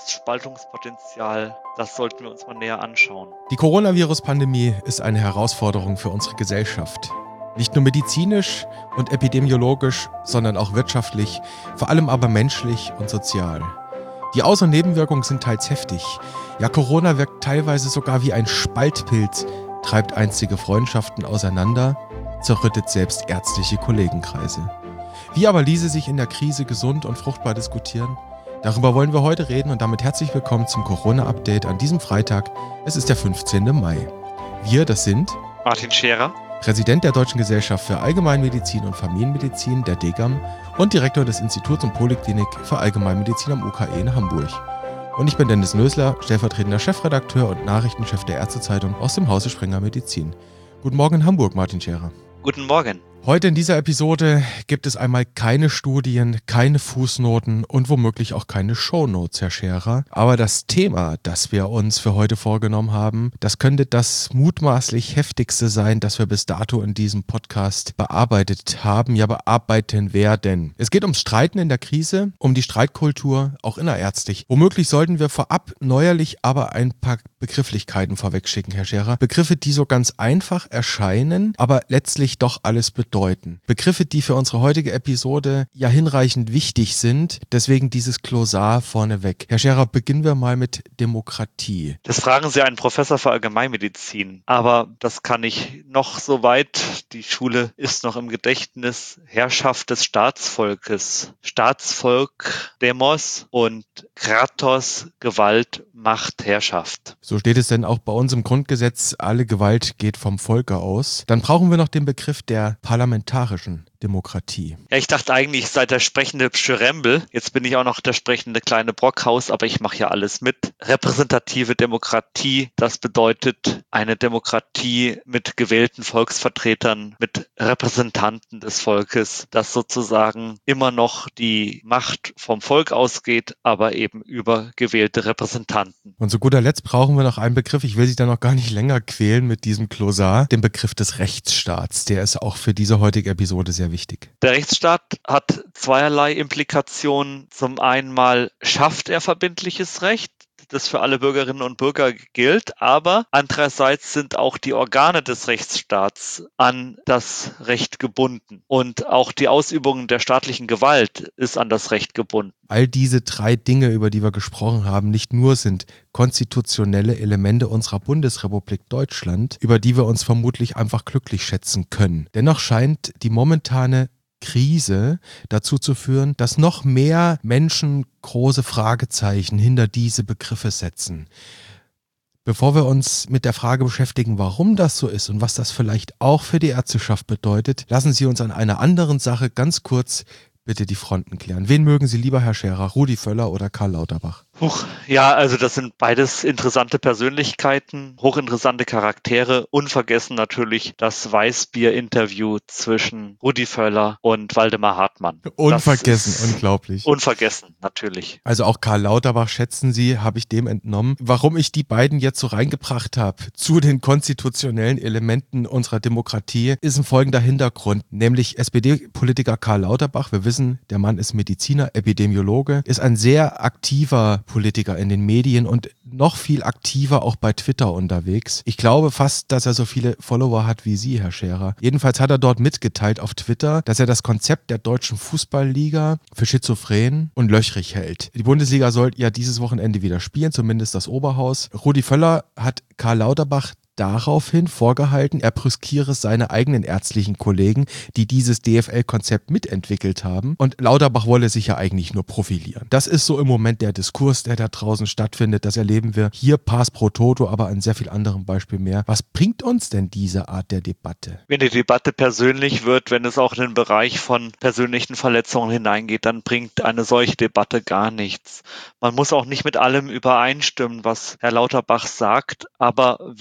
das Spaltungspotenzial, das sollten wir uns mal näher anschauen. Die Coronavirus-Pandemie ist eine Herausforderung für unsere Gesellschaft. Nicht nur medizinisch und epidemiologisch, sondern auch wirtschaftlich, vor allem aber menschlich und sozial. Die Aus- und Nebenwirkungen sind teils heftig. Ja, Corona wirkt teilweise sogar wie ein Spaltpilz, treibt einstige Freundschaften auseinander, zerrüttet selbst ärztliche Kollegenkreise. Wie aber ließe sich in der Krise gesund und fruchtbar diskutieren? Darüber wollen wir heute reden und damit herzlich willkommen zum Corona-Update an diesem Freitag. Es ist der 15. Mai. Wir, das sind Martin Scherer, Präsident der Deutschen Gesellschaft für Allgemeinmedizin und Familienmedizin, der DGAM, und Direktor des Instituts und Poliklinik für Allgemeinmedizin am UKE in Hamburg. Und ich bin Dennis Nösler, stellvertretender Chefredakteur und Nachrichtenchef der Ärztezeitung aus dem Hause Sprenger Medizin. Guten Morgen in Hamburg, Martin Scherer. Guten Morgen. Heute in dieser Episode gibt es einmal keine Studien, keine Fußnoten und womöglich auch keine Shownotes, Herr Scherer. Aber das Thema, das wir uns für heute vorgenommen haben, das könnte das mutmaßlich heftigste sein, das wir bis dato in diesem Podcast bearbeitet haben, ja bearbeiten werden. Es geht ums Streiten in der Krise, um die Streitkultur, auch innerärztlich. Womöglich sollten wir vorab neuerlich aber ein paar Begrifflichkeiten vorwegschicken, Herr Scherer. Begriffe, die so ganz einfach erscheinen, aber letztlich doch alles bedeuten. Begriffe, die für unsere heutige Episode ja hinreichend wichtig sind, deswegen dieses Glossar vorneweg. Herr Scherer, beginnen wir mal mit Demokratie. Das fragen Sie einen Professor für Allgemeinmedizin, aber das kann ich noch so weit. Die Schule ist noch im Gedächtnis. Herrschaft des Staatsvolkes. Staatsvolk, Demos und Kratos, Gewalt, Macht, Herrschaft. So steht es denn auch bei uns im Grundgesetz, alle Gewalt geht vom Volke aus. Dann brauchen wir noch den Begriff der parlamentarischen Demokratie. Ja, ich dachte eigentlich, ich sei der sprechende Schrembel. Jetzt bin ich auch noch der sprechende kleine Brockhaus, aber ich mache ja alles mit. Repräsentative Demokratie, das bedeutet eine Demokratie mit gewählten Volksvertretern, mit Repräsentanten des Volkes, das sozusagen immer noch die Macht vom Volk ausgeht, aber eben über gewählte Repräsentanten. Und zu guter Letzt brauchen wir noch einen Begriff, ich will Sie da noch gar nicht länger quälen mit diesem Glossar, den Begriff des Rechtsstaats. Der ist auch für diese heutige Episode sehr wichtig. Der Rechtsstaat hat zweierlei Implikationen. Zum einen mal schafft er verbindliches Recht, das für alle Bürgerinnen und Bürger gilt, aber andererseits sind auch die Organe des Rechtsstaats an das Recht gebunden und auch die Ausübung der staatlichen Gewalt ist an das Recht gebunden. All diese drei Dinge, über die wir gesprochen haben, nicht nur sind konstitutionelle Elemente unserer Bundesrepublik Deutschland, über die wir uns vermutlich einfach glücklich schätzen können. Dennoch scheint die momentane Krise dazu zu führen, dass noch mehr Menschen große Fragezeichen hinter diese Begriffe setzen. Bevor wir uns mit der Frage beschäftigen, warum das so ist und was das vielleicht auch für die Ärzteschaft bedeutet, lassen Sie uns an einer anderen Sache ganz kurz bitte die Fronten klären. Wen mögen Sie lieber, Herr Scherer, Rudi Völler oder Karl Lauterbach? Ja, also das sind beides interessante Persönlichkeiten, hochinteressante Charaktere. Unvergessen natürlich das Weißbier-Interview zwischen Rudi Völler und Waldemar Hartmann. Unvergessen, unglaublich. Unvergessen, natürlich. Also auch Karl Lauterbach, schätzen Sie, habe ich dem entnommen. Warum ich die beiden jetzt so reingebracht habe zu den konstitutionellen Elementen unserer Demokratie, ist ein folgender Hintergrund. Nämlich SPD-Politiker Karl Lauterbach, wir wissen, der Mann ist Mediziner, Epidemiologe, ist ein sehr aktiver Politiker in den Medien und noch viel aktiver auch bei Twitter unterwegs. Ich glaube fast, dass er so viele Follower hat wie Sie, Herr Scherer. Jedenfalls hat er dort mitgeteilt auf Twitter, dass er das Konzept der deutschen Fußballliga für schizophren und löchrig hält. Die Bundesliga soll ja dieses Wochenende wieder spielen, zumindest das Oberhaus. Rudi Völler hat Karl Lauterbach daraufhin vorgehalten, er brüskiere seine eigenen ärztlichen Kollegen, die dieses DFL-Konzept mitentwickelt haben. Und Lauterbach wolle sich ja eigentlich nur profilieren. Das ist so im Moment der Diskurs, der da draußen stattfindet. Das erleben wir hier Pass pro Toto, aber an sehr viel anderen Beispielen mehr. Was bringt uns denn diese Art der Debatte? Wenn die Debatte persönlich wird, wenn es auch in den Bereich von persönlichen Verletzungen hineingeht, dann bringt eine solche Debatte gar nichts. Man muss auch nicht mit allem übereinstimmen, was Herr Lauterbach sagt, aber wenn man sich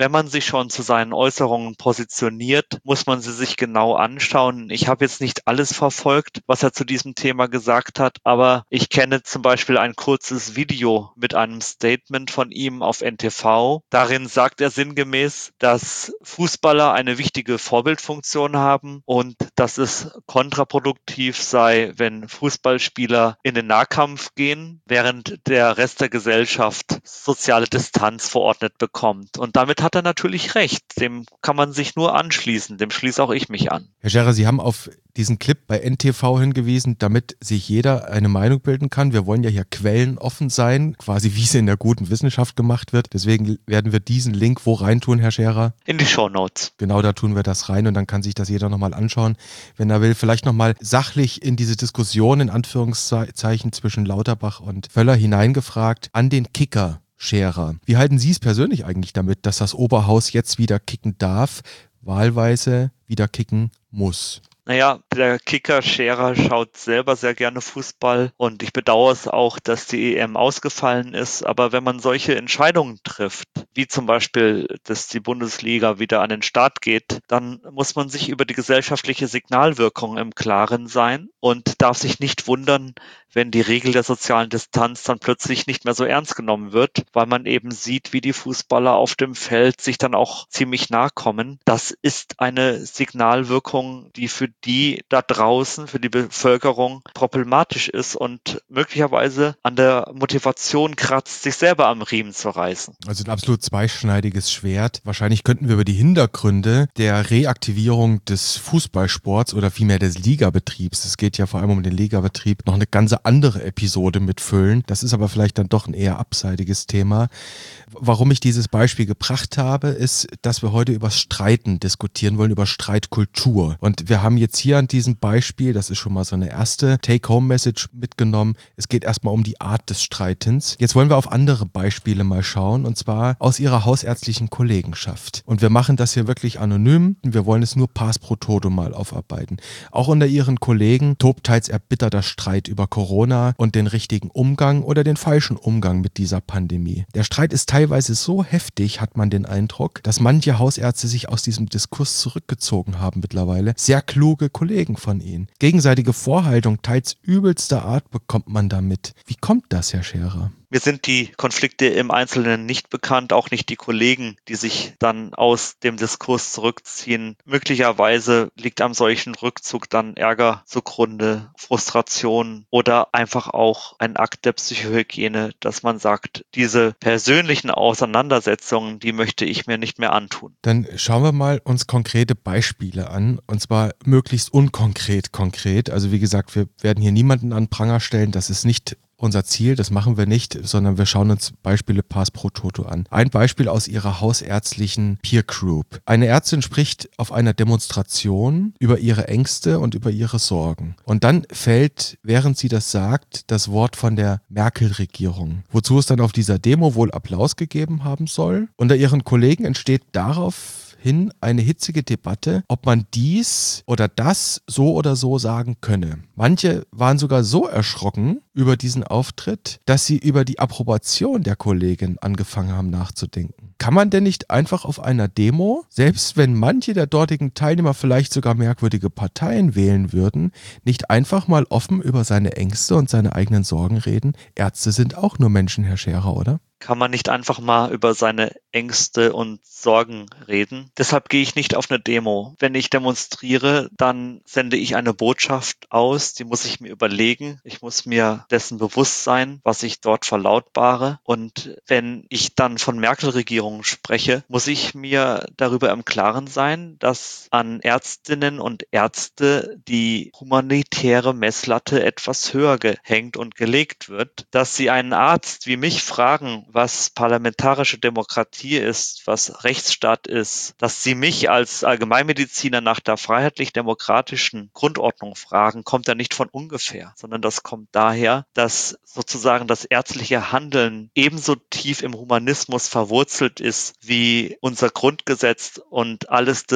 sich schon zu seinen Äußerungen positioniert, muss man sie sich genau anschauen. Ich habe jetzt nicht alles verfolgt, was er zu diesem Thema gesagt hat, aber ich kenne zum Beispiel ein kurzes Video mit einem Statement von ihm auf NTV. Darin sagt er sinngemäß, dass Fußballer eine wichtige Vorbildfunktion haben und dass es kontraproduktiv sei, wenn Fußballspieler in den Nahkampf gehen, während der Rest der Gesellschaft soziale Distanz verordnet bekommt. Und damit hat er natürlich recht. Dem kann man sich nur anschließen. Dem schließe auch ich mich an. Herr Scherer, Sie haben auf diesen Clip bei NTV hingewiesen, damit sich jeder eine Meinung bilden kann. Wir wollen ja hier quellenoffen sein, quasi wie es in der guten Wissenschaft gemacht wird. Deswegen werden wir diesen Link wo reintun, Herr Scherer? In die Shownotes. Genau, da tun wir das rein und dann kann sich das jeder nochmal anschauen, wenn er will. Vielleicht nochmal sachlich in diese Diskussion in Anführungszeichen zwischen Lauterbach und Völler hineingefragt an den Kicker. Scherer. Wie halten Sie es persönlich eigentlich damit, dass das Oberhaus jetzt wieder kicken darf, wahlweise wieder kicken muss? Naja, der Kicker Scherer schaut selber sehr gerne Fußball und ich bedauere es auch, dass die EM ausgefallen ist. Aber wenn man solche Entscheidungen trifft, wie zum Beispiel, dass die Bundesliga wieder an den Start geht, dann muss man sich über die gesellschaftliche Signalwirkung im Klaren sein und darf sich nicht wundern, wenn die Regel der sozialen Distanz dann plötzlich nicht mehr so ernst genommen wird, weil man eben sieht, wie die Fußballer auf dem Feld sich dann auch ziemlich nahe kommen. Das ist eine Signalwirkung, die für die da draußen, für die Bevölkerung problematisch ist und möglicherweise an der Motivation kratzt, sich selber am Riemen zu reißen. Also ein absolut zweischneidiges Schwert. Wahrscheinlich könnten wir über die Hintergründe der Reaktivierung des Fußballsports oder vielmehr des Ligabetriebs, es geht ja vor allem um den Ligabetrieb, noch eine ganze andere Episode mitfüllen. Das ist aber vielleicht dann doch ein eher abseitiges Thema. Warum ich dieses Beispiel gebracht habe, ist, dass wir heute über Streiten diskutieren wollen, über Streitkultur. Und wir haben jetzt hier an diesem Beispiel, das ist schon mal so eine erste Take-Home-Message mitgenommen, es geht erstmal um die Art des Streitens. Jetzt wollen wir auf andere Beispiele mal schauen, und zwar aus Ihrer hausärztlichen Kollegenschaft. Und wir machen das hier wirklich anonym, wir wollen es nur pars pro toto mal aufarbeiten. Auch unter Ihren Kollegen tobt teils erbitterter Streit über Corona und den richtigen Umgang oder den falschen Umgang mit dieser Pandemie. Der Streit ist teilweise so heftig, hat man den Eindruck, dass manche Hausärzte sich aus diesem Diskurs zurückgezogen haben mittlerweile. Sehr kluge Kollegen von Ihnen. Gegenseitige Vorhaltung teils übelster Art bekommt man damit. Wie kommt das, Herr Scherer? Mir sind die Konflikte im Einzelnen nicht bekannt, auch nicht die Kollegen, die sich dann aus dem Diskurs zurückziehen. Möglicherweise liegt am solchen Rückzug dann Ärger zugrunde, Frustration oder einfach auch ein Akt der Psychohygiene, dass man sagt, diese persönlichen Auseinandersetzungen, die möchte ich mir nicht mehr antun. Dann schauen wir mal uns konkrete Beispiele an, und zwar möglichst konkret. Also wie gesagt, wir werden hier niemanden an Pranger stellen, das ist nicht unser Ziel, das machen wir nicht, sondern wir schauen uns Beispiele pars pro toto an. Ein Beispiel aus ihrer hausärztlichen Peer Group. Eine Ärztin spricht auf einer Demonstration über ihre Ängste und über ihre Sorgen. Und dann fällt, während sie das sagt, das Wort von der Merkel-Regierung, wozu es dann auf dieser Demo wohl Applaus gegeben haben soll. Unter ihren Kollegen entsteht daraufhin eine hitzige Debatte, ob man dies oder das so oder so sagen könne. Manche waren sogar so erschrocken über diesen Auftritt, dass sie über die Approbation der Kollegin angefangen haben nachzudenken. Kann man denn nicht einfach auf einer Demo, selbst wenn manche der dortigen Teilnehmer vielleicht sogar merkwürdige Parteien wählen würden, nicht einfach mal offen über seine Ängste und seine eigenen Sorgen reden? Ärzte sind auch nur Menschen, Herr Scherer, oder? Kann man nicht einfach mal über seine Ängste und Sorgen reden? Deshalb gehe ich nicht auf eine Demo. Wenn ich demonstriere, dann sende ich eine Botschaft aus, die muss ich mir überlegen. Ich muss mir dessen bewusst sein, was ich dort verlautbare. Und wenn ich dann von Merkel-Regierung spreche, muss ich mir darüber im Klaren sein, dass an Ärztinnen und Ärzte die humanitäre Messlatte etwas höher gehängt und gelegt wird, dass sie einen Arzt wie mich fragen, was parlamentarische Demokratie ist, was Rechtsstaat ist, dass sie mich als Allgemeinmediziner nach der freiheitlich-demokratischen Grundordnung fragen, kommt ja nicht von ungefähr, sondern das kommt daher, dass sozusagen das ärztliche Handeln ebenso tief im Humanismus verwurzelt ist wie unser Grundgesetz und alles das,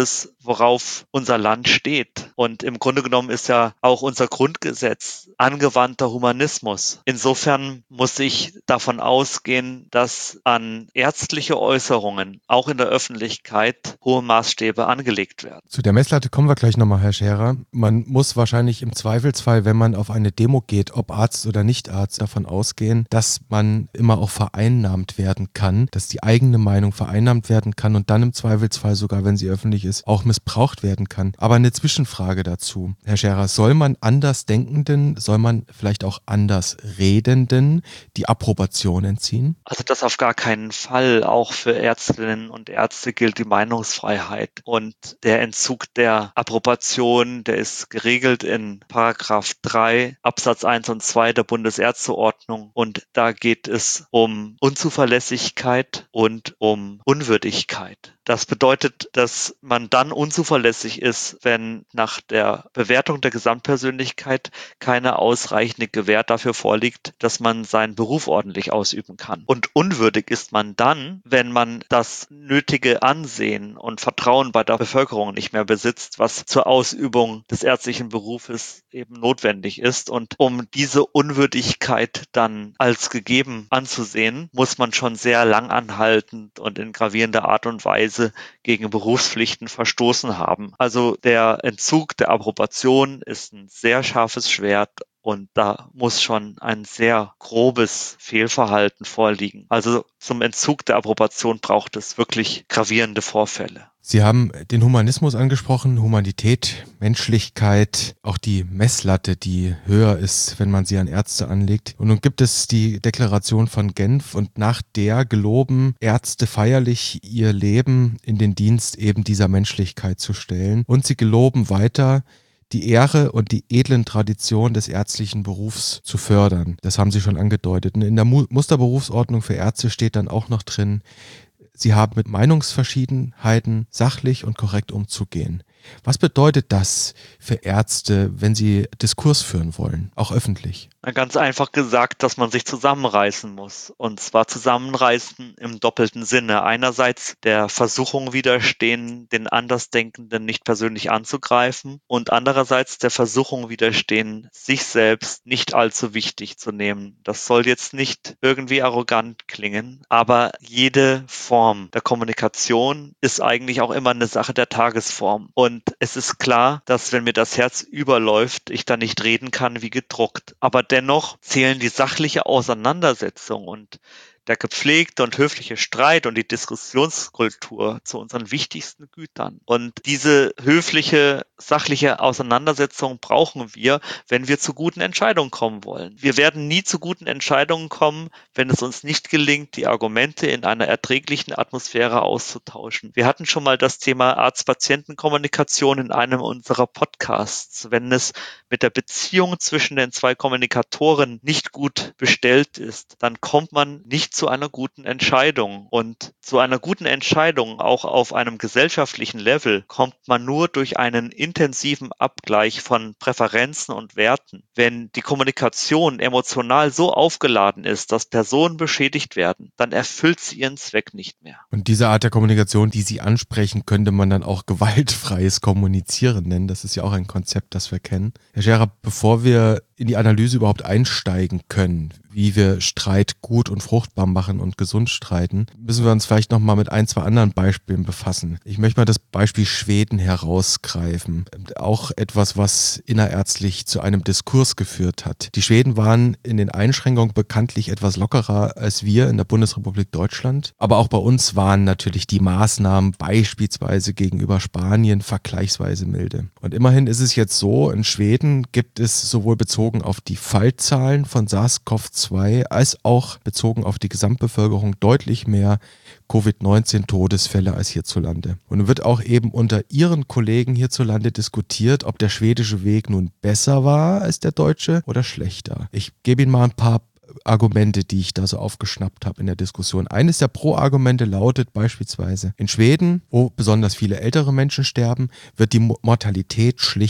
worauf unser Land steht. Und im Grunde genommen ist ja auch unser Grundgesetz angewandter Humanismus. Insofern muss ich davon ausgehen, dass an ärztliche Äußerungen auch in der Öffentlichkeit hohe Maßstäbe angelegt werden. Zu der Messlatte kommen wir gleich nochmal, Herr Scherer. Man muss wahrscheinlich im Zweifelsfall, wenn man auf eine Demo geht, ob Arzt oder Nicht-Arzt, davon ausgehen, dass man immer auch vereinnahmt werden kann, dass die eigene Meinung vereinnahmt werden kann und dann im Zweifelsfall sogar, wenn sie öffentlich ist, auch missbraucht werden kann. Aber eine Zwischenfrage dazu, Herr Scherer, soll man Andersdenkenden, soll man vielleicht auch Andersredenden die Approbation entziehen? Also das auf gar keinen Fall. Auch für Ärztinnen und Ärzte gilt die Meinungsfreiheit. Und der Entzug der Approbation, der ist geregelt in Paragraph 3 Absatz 1 und 2 der Bundesärzteordnung. Und da geht es um Unzuverlässigkeit und um Unwürdigkeit. Das bedeutet, dass man dann unzuverlässig ist, wenn nach der Bewertung der Gesamtpersönlichkeit keine ausreichende Gewähr dafür vorliegt, dass man seinen Beruf ordentlich ausüben kann. Und unwürdig ist man dann, wenn man das nötige Ansehen und Vertrauen bei der Bevölkerung nicht mehr besitzt, was zur Ausübung des ärztlichen Berufes eben notwendig ist. Und um diese Unwürdigkeit dann als gegeben anzusehen, muss man schon sehr langanhaltend und in gravierender Art und Weise gegen Berufspflichten verstoßen haben. Also der Entzug der Approbation ist ein sehr scharfes Schwert. Und da muss schon ein sehr grobes Fehlverhalten vorliegen. Also zum Entzug der Approbation braucht es wirklich gravierende Vorfälle. Sie haben den Humanismus angesprochen, Humanität, Menschlichkeit, auch die Messlatte, die höher ist, wenn man sie an Ärzte anlegt. Und nun gibt es die Deklaration von Genf und nach der geloben Ärzte feierlich ihr Leben in den Dienst eben dieser Menschlichkeit zu stellen. Und sie geloben weiter, die Ehre und die edlen Traditionen des ärztlichen Berufs zu fördern. Das haben Sie schon angedeutet. Und in der Musterberufsordnung für Ärzte steht dann auch noch drin, sie haben mit Meinungsverschiedenheiten sachlich und korrekt umzugehen. Was bedeutet das für Ärzte, wenn sie Diskurs führen wollen, auch öffentlich? Ganz einfach gesagt, dass man sich zusammenreißen muss. Und zwar zusammenreißen im doppelten Sinne. Einerseits der Versuchung widerstehen, den Andersdenkenden nicht persönlich anzugreifen und andererseits der Versuchung widerstehen, sich selbst nicht allzu wichtig zu nehmen. Das soll jetzt nicht irgendwie arrogant klingen, aber jede Form der Kommunikation ist eigentlich auch immer eine Sache der Tagesform. Und es ist klar, dass wenn mir das Herz überläuft, ich da nicht reden kann wie gedruckt. Aber dennoch zählen die sachliche Auseinandersetzung und der gepflegte und höfliche Streit und die Diskussionskultur zu unseren wichtigsten Gütern. Und diese höfliche, sachliche Auseinandersetzung brauchen wir, wenn wir zu guten Entscheidungen kommen wollen. Wir werden nie zu guten Entscheidungen kommen, wenn es uns nicht gelingt, die Argumente in einer erträglichen Atmosphäre auszutauschen. Wir hatten schon mal das Thema Arzt-Patienten-Kommunikation in einem unserer Podcasts. Wenn es mit der Beziehung zwischen den zwei Kommunikatoren nicht gut bestellt ist, dann kommt man nicht zu einer guten Entscheidung. Und zu einer guten Entscheidung, auch auf einem gesellschaftlichen Level, kommt man nur durch einen intensiven Abgleich von Präferenzen und Werten. Wenn die Kommunikation emotional so aufgeladen ist, dass Personen beschädigt werden, dann erfüllt sie ihren Zweck nicht mehr. Und diese Art der Kommunikation, die Sie ansprechen, könnte man dann auch gewaltfreies Kommunizieren nennen. Das ist ja auch ein Konzept, das wir kennen. Herr Scherer, bevor wir in die Analyse überhaupt einsteigen können, wie wir Streit gut und fruchtbar machen und gesund streiten, müssen wir uns vielleicht nochmal mit ein, zwei anderen Beispielen befassen. Ich möchte mal das Beispiel Schweden herausgreifen. Auch etwas, was innerärztlich zu einem Diskurs geführt hat. Die Schweden waren in den Einschränkungen bekanntlich etwas lockerer als wir in der Bundesrepublik Deutschland. Aber auch bei uns waren natürlich die Maßnahmen beispielsweise gegenüber Spanien vergleichsweise milde. Und immerhin ist es jetzt so, in Schweden gibt es sowohl bezogen auf die Fallzahlen von SARS-CoV-2 als auch bezogen auf die Gesamtbevölkerung deutlich mehr Covid-19-Todesfälle als hierzulande. Und wird auch eben unter Ihren Kollegen hierzulande diskutiert, ob der schwedische Weg nun besser war als der deutsche oder schlechter. Ich gebe Ihnen mal ein paar Argumente, die ich da so aufgeschnappt habe in der Diskussion. Eines der Pro-Argumente lautet beispielsweise, in Schweden, wo besonders viele ältere Menschen sterben, wird die Mortalität schlicht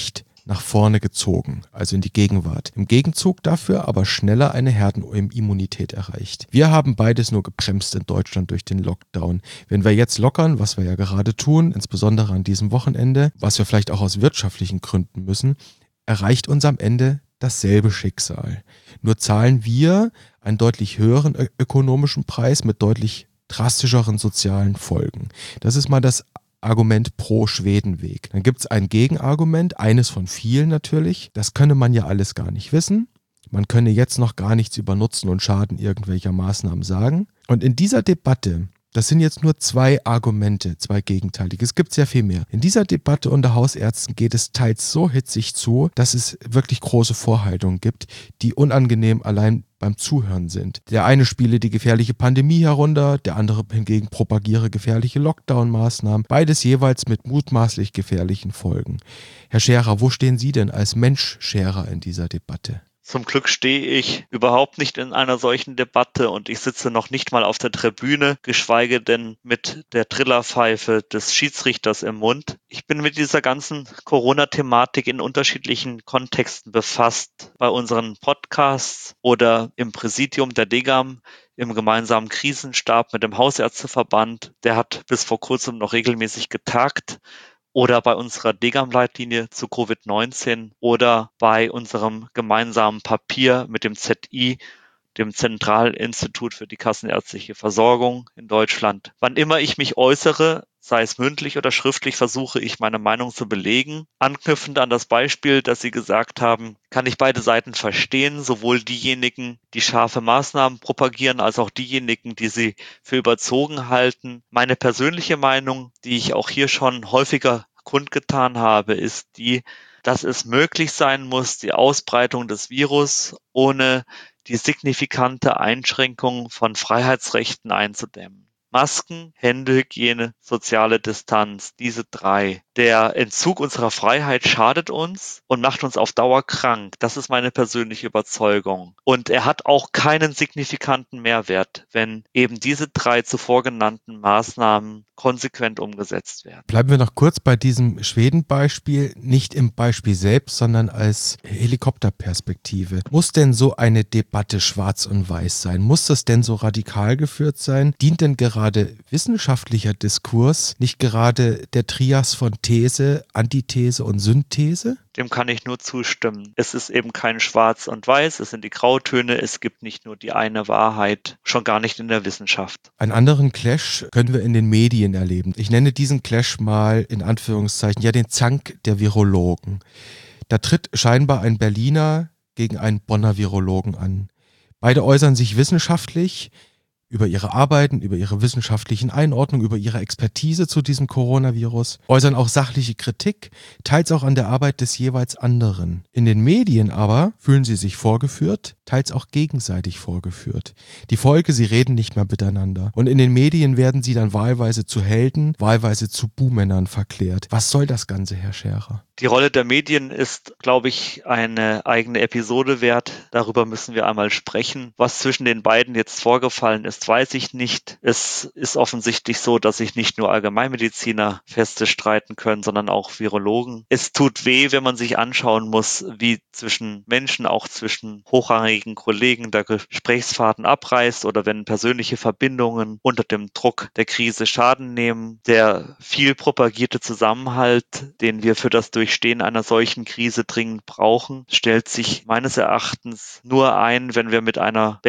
nach vorne gezogen, also in die Gegenwart. Im Gegenzug dafür aber schneller eine Herdenimmunität erreicht. Wir haben beides nur gebremst in Deutschland durch den Lockdown. Wenn wir jetzt lockern, was wir ja gerade tun, insbesondere an diesem Wochenende, was wir vielleicht auch aus wirtschaftlichen Gründen müssen, erreicht uns am Ende dasselbe Schicksal. Nur zahlen wir einen deutlich höheren ökonomischen Preis mit deutlich drastischeren sozialen Folgen. Das ist mal das Argument pro Schwedenweg. Dann gibt es ein Gegenargument, eines von vielen natürlich. Das könne man ja alles gar nicht wissen. Man könne jetzt noch gar nichts über Nutzen und Schaden irgendwelcher Maßnahmen sagen. Und in dieser Debatte, das sind jetzt nur zwei Argumente, zwei gegenteilige. Es gibt sehr viel mehr. In dieser Debatte unter Hausärzten geht es teils so hitzig zu, dass es wirklich große Vorhaltungen gibt, die unangenehm allein beim Zuhören sind. Der eine spiele die gefährliche Pandemie herunter, der andere hingegen propagiere gefährliche Lockdown-Maßnahmen, beides jeweils mit mutmaßlich gefährlichen Folgen. Herr Scherer, wo stehen Sie denn als Mensch Scherer in dieser Debatte? Zum Glück stehe ich überhaupt nicht in einer solchen Debatte und ich sitze noch nicht mal auf der Tribüne, geschweige denn mit der Trillerpfeife des Schiedsrichters im Mund. Ich bin mit dieser ganzen Corona-Thematik in unterschiedlichen Kontexten befasst, bei unseren Podcasts oder im Präsidium der DGAM, im gemeinsamen Krisenstab mit dem Hausärzteverband. Der hat bis vor kurzem noch regelmäßig getagt. Oder bei unserer DGAM-Leitlinie zu Covid-19 oder bei unserem gemeinsamen Papier mit dem ZI, dem Zentralinstitut für die kassenärztliche Versorgung in Deutschland. Wann immer ich mich äußere, sei es mündlich oder schriftlich, versuche ich meine Meinung zu belegen. Anknüpfend an das Beispiel, das Sie gesagt haben, kann ich beide Seiten verstehen, sowohl diejenigen, die scharfe Maßnahmen propagieren, als auch diejenigen, die sie für überzogen halten. Meine persönliche Meinung, die ich auch hier schon häufiger kundgetan habe, ist die, dass es möglich sein muss, die Ausbreitung des Virus ohne die signifikante Einschränkung von Freiheitsrechten einzudämmen. Masken, Händehygiene, soziale Distanz, diese drei. Der Entzug unserer Freiheit schadet uns und macht uns auf Dauer krank. Das ist meine persönliche Überzeugung. Und er hat auch keinen signifikanten Mehrwert, wenn eben diese drei zuvor genannten Maßnahmen konsequent umgesetzt werden. Bleiben wir noch kurz bei diesem Schweden-Beispiel, nicht im Beispiel selbst, sondern als Helikopterperspektive. Muss denn so eine Debatte schwarz und weiß sein? Muss das denn so radikal geführt sein? Dient denn gerade wissenschaftlicher Diskurs nicht gerade der Trias von These, Antithese und Synthese? Dem kann ich nur zustimmen. Es ist eben kein Schwarz und Weiß, es sind die Grautöne, es gibt nicht nur die eine Wahrheit, schon gar nicht in der Wissenschaft. Einen anderen Clash können wir in den Medien erleben. Ich nenne diesen Clash mal in Anführungszeichen ja den Zank der Virologen. Da tritt scheinbar ein Berliner gegen einen Bonner Virologen an. Beide äußern sich wissenschaftlich über ihre Arbeiten, über ihre wissenschaftlichen Einordnungen, über ihre Expertise zu diesem Coronavirus, äußern auch sachliche Kritik, teils auch an der Arbeit des jeweils anderen. In den Medien aber fühlen sie sich vorgeführt, teils auch gegenseitig vorgeführt. Die Folge, sie reden nicht mehr miteinander. Und in den Medien werden sie dann wahlweise zu Helden, wahlweise zu Buhmännern verklärt. Was soll das Ganze, Herr Scherer? Die Rolle der Medien ist, glaube ich, eine eigene Episode wert. Darüber müssen wir einmal sprechen. Was zwischen den beiden jetzt vorgefallen ist, weiß ich nicht. Es ist offensichtlich so, dass sich nicht nur Allgemeinmediziner feste streiten können, sondern auch Virologen. Es tut weh, wenn man sich anschauen muss, wie zwischen Menschen, auch zwischen hochrangigen Kollegen, der Gesprächsfaden abreißt oder wenn persönliche Verbindungen unter dem Druck der Krise Schaden nehmen. Der viel propagierte Zusammenhalt, den wir für das Durchstehen einer solchen Krise dringend brauchen, stellt sich meines Erachtens nur ein, wenn wir mit einer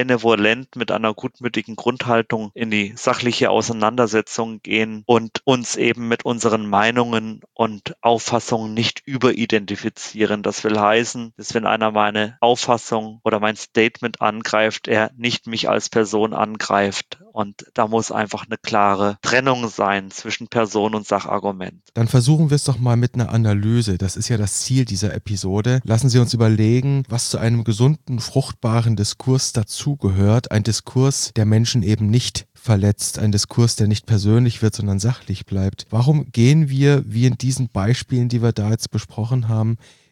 gutmütigen Grundhaltung in die sachliche Auseinandersetzung gehen und uns eben mit unseren Meinungen und Auffassungen nicht überidentifizieren. Das will heißen, dass wenn einer meine Auffassung oder mein Statement angreift, er nicht mich als Person angreift. Und da muss einfach eine klare Trennung sein zwischen Person und Sachargument. Dann versuchen wir es doch mal mit einer Analyse. Das ist ja das Ziel dieser Episode. Lassen Sie uns überlegen, was zu einem gesunden, fruchtbaren Diskurs dazugehört. Ein Diskurs, der Menschen eben nicht verletzt. Ein Diskurs, der nicht persönlich wird, sondern sachlich bleibt. Warum gehen wir, wie in diesen Beispielen, die wir da jetzt besprochen haben,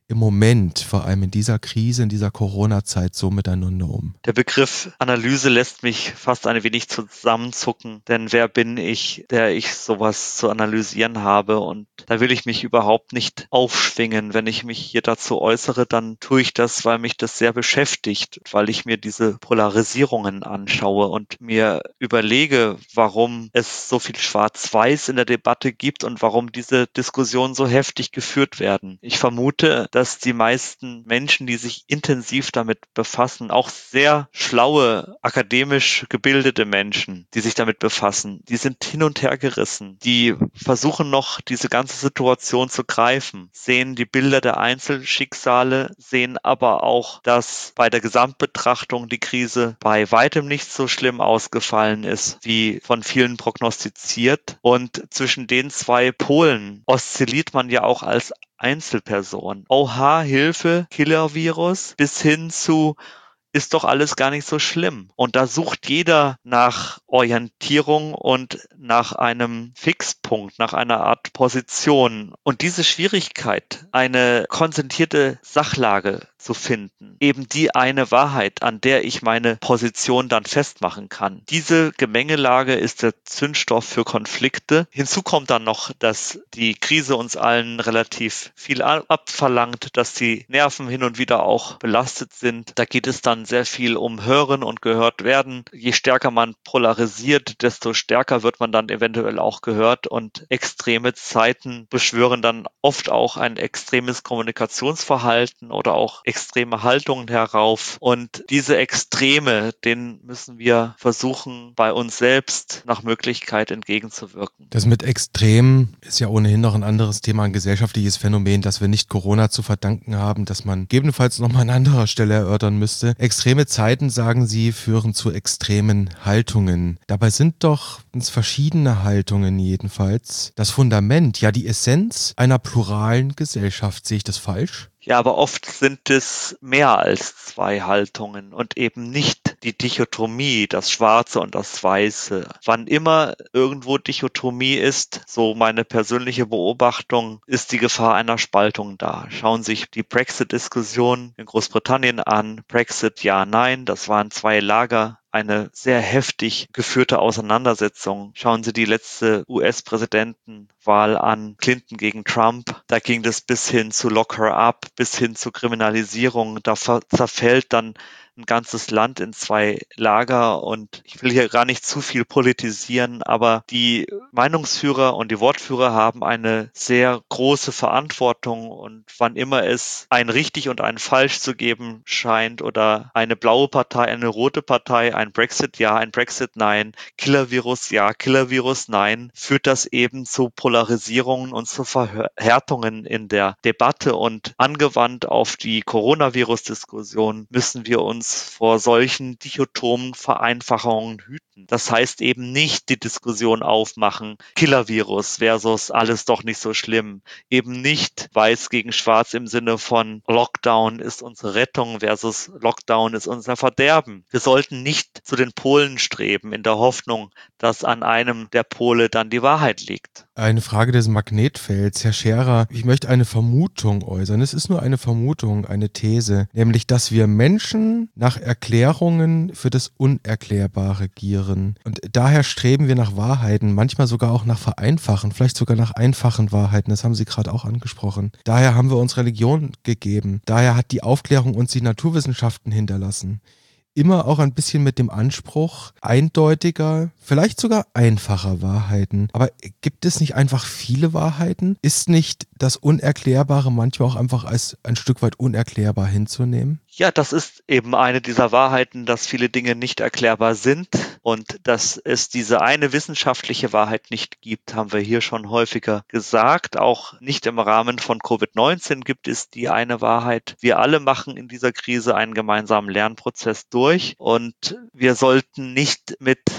im Moment, vor allem in dieser Krise, in dieser Corona-Zeit, so miteinander um? Der Begriff Analyse lässt mich fast ein wenig zusammenzucken, denn wer bin ich, der ich sowas zu analysieren habe? Und da will ich mich überhaupt nicht aufschwingen. Wenn ich mich hier dazu äußere, dann tue ich das, weil mich das sehr beschäftigt, weil ich mir diese Polarisierungen anschaue und mir überlege, warum es so viel Schwarz-Weiß in der Debatte gibt und warum diese Diskussionen so heftig geführt werden. Ich vermute, dass die meisten Menschen, die sich intensiv damit befassen, auch sehr schlaue, akademisch gebildete Menschen, die sich damit befassen, die sind hin und her gerissen. Die versuchen noch, diese ganze Situation zu greifen, sehen die Bilder der Einzelschicksale, sehen aber auch, dass bei der Gesamtbetrachtung die Krise bei weitem nicht so schlimm ausgefallen ist, wie von vielen prognostiziert. Und zwischen den zwei Polen oszilliert man ja auch als Einzelperson. Oha, Hilfe, Killer-Virus, bis hin zu ist doch alles gar nicht so schlimm. Und da sucht jeder nach Orientierung und nach einem Fixpunkt, nach einer Art Position. Und diese Schwierigkeit, eine konzentrierte Sachlage zu finden, eben die eine Wahrheit, an der ich meine Position dann festmachen kann. Diese Gemengelage ist der Zündstoff für Konflikte. Hinzu kommt dann noch, dass die Krise uns allen relativ viel abverlangt, dass die Nerven hin und wieder auch belastet sind. Da geht es dann sehr viel um Hören und gehört werden. Je stärker man polarisiert, desto stärker wird man dann eventuell auch gehört, und extreme Zeiten beschwören dann oft auch ein extremes Kommunikationsverhalten oder auch extreme Haltungen herauf. Und diese Extreme, denen müssen wir versuchen, bei uns selbst nach Möglichkeit entgegenzuwirken. Das mit Extremen ist ja ohnehin noch ein anderes Thema, ein gesellschaftliches Phänomen, das wir nicht Corona zu verdanken haben, das man gegebenenfalls nochmal an anderer Stelle erörtern müsste. Extreme Zeiten, sagen Sie, führen zu extremen Haltungen. Dabei sind doch verschiedene Haltungen jedenfalls das Fundament, ja die Essenz einer pluralen Gesellschaft. Sehe ich das falsch? Ja, aber oft sind es mehr als zwei Haltungen und eben nicht die Dichotomie, das Schwarze und das Weiße. Wann immer irgendwo Dichotomie ist, so meine persönliche Beobachtung, ist die Gefahr einer Spaltung da. Schauen Sie sich die Brexit-Diskussion in Großbritannien an. Brexit, ja, nein, das waren zwei Lager. Eine sehr heftig geführte Auseinandersetzung. Schauen Sie die letzte US-Präsidentenwahl an, Clinton gegen Trump. Da ging es bis hin zu Lock her up, bis hin zu Kriminalisierung. Da zerfällt dann ein ganzes Land in zwei Lager, und ich will hier gar nicht zu viel politisieren, aber die Meinungsführer und die Wortführer haben eine sehr große Verantwortung, und wann immer es ein richtig und ein falsch zu geben scheint oder eine blaue Partei, eine rote Partei, ein Brexit ja, ein Brexit nein, Killer-Virus ja, Killer-Virus nein, führt das eben zu Polarisierungen und zu Verhärtungen in der Debatte, und angewandt auf die Coronavirus-Diskussion müssen wir uns vor solchen dichotomen Vereinfachungen hüten. Das heißt eben nicht die Diskussion aufmachen, Killer-Virus versus alles doch nicht so schlimm. Eben nicht weiß gegen schwarz im Sinne von Lockdown ist unsere Rettung versus Lockdown ist unser Verderben. Wir sollten nicht zu den Polen streben in der Hoffnung, dass an einem der Pole dann die Wahrheit liegt. Eine Frage des Magnetfelds. Herr Scherer, ich möchte eine Vermutung äußern. Es ist nur eine Vermutung, eine These, nämlich, dass wir Menschen nach Erklärungen für das Unerklärbare gieren. Und daher streben wir nach Wahrheiten, manchmal sogar auch nach Vereinfachen, vielleicht sogar nach einfachen Wahrheiten. Das haben Sie gerade auch angesprochen. Daher haben wir uns Religion gegeben. Daher hat die Aufklärung uns die Naturwissenschaften hinterlassen. Immer auch ein bisschen mit dem Anspruch eindeutiger, vielleicht sogar einfacher Wahrheiten. Aber gibt es nicht einfach viele Wahrheiten? Ist nicht das Unerklärbare manchmal auch einfach als ein Stück weit unerklärbar hinzunehmen? Ja, das ist eben eine dieser Wahrheiten, dass viele Dinge nicht erklärbar sind, und dass es diese eine wissenschaftliche Wahrheit nicht gibt, haben wir hier schon häufiger gesagt. Auch nicht im Rahmen von Covid-19 gibt es die eine Wahrheit. Wir alle machen in dieser Krise einen gemeinsamen Lernprozess durch, und wir sollten nicht mit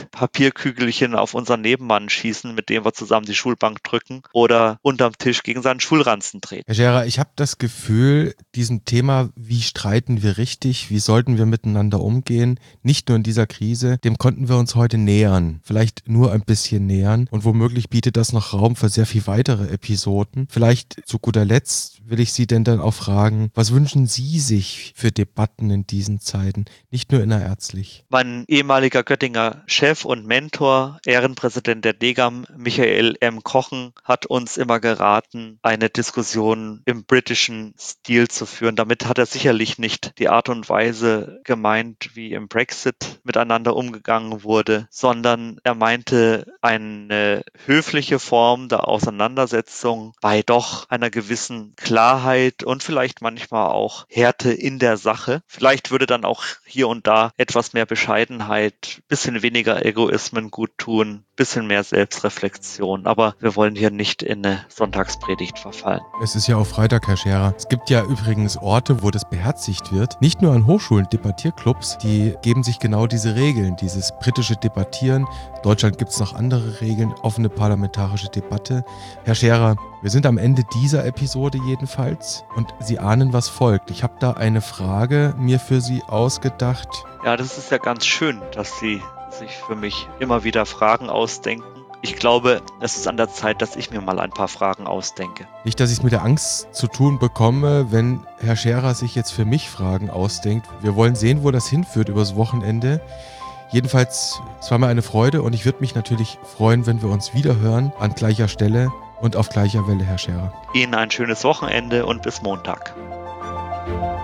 Papierkügelchen auf unseren Nebenmann schießen, mit dem wir zusammen die Schulbank drücken oder unterm Tisch gegen seinen Schulranzen treten. Herr Scherer, ich habe das Gefühl, diesem Thema, wie streiten wir richtig, wie sollten wir miteinander umgehen, nicht nur in dieser Krise, dem konnten wir uns heute nähern, vielleicht nur ein bisschen nähern und womöglich bietet das noch Raum für sehr viel weitere Episoden. Vielleicht zu guter Letzt will ich Sie denn dann auch fragen, was wünschen Sie sich für Debatten in diesen Zeiten, nicht nur innerärztlich? Mein ehemaliger Göttinger Chef und Mentor, Ehrenpräsident der DGAM, Michael M. Kochen, hat uns immer geraten, eine Diskussion im britischen Stil zu führen. Damit hat er sicherlich nicht die Art und Weise gemeint, wie im Brexit miteinander umgegangen wurde, sondern er meinte eine höfliche Form der Auseinandersetzung bei doch einer gewissen Klarheit und vielleicht manchmal auch Härte in der Sache. Vielleicht würde dann auch hier und da etwas mehr Bescheidenheit, bisschen weniger Egoismen gut tun, bisschen mehr Selbstreflexion. Aber wir wollen hier nicht in eine Sonntagspredigt verfallen. Es ist ja auch Freitag, Herr Scherer. Es gibt ja übrigens Orte, wo das beherzigt wird. Nicht nur an Hochschulen, Debattierclubs, die geben sich genau diese Regeln, dieses britische Debattieren. In Deutschland gibt es noch andere Regeln, offene parlamentarische Debatte. Herr Scherer, wir sind am Ende dieser Episode jedenfalls und Sie ahnen, was folgt. Ich habe da eine Frage mir für Sie ausgedacht. Ja, das ist ja ganz schön, dass Sie sich für mich immer wieder Fragen ausdenken. Ich glaube, es ist an der Zeit, dass ich mir mal ein paar Fragen ausdenke. Nicht, dass ich es mit der Angst zu tun bekomme, wenn Herr Scherer sich jetzt für mich Fragen ausdenkt. Wir wollen sehen, wo das hinführt übers Wochenende. Jedenfalls, es war mir eine Freude und ich würde mich natürlich freuen, wenn wir uns wieder hören an gleicher Stelle und auf gleicher Welle, Herr Scherer. Ihnen ein schönes Wochenende und bis Montag.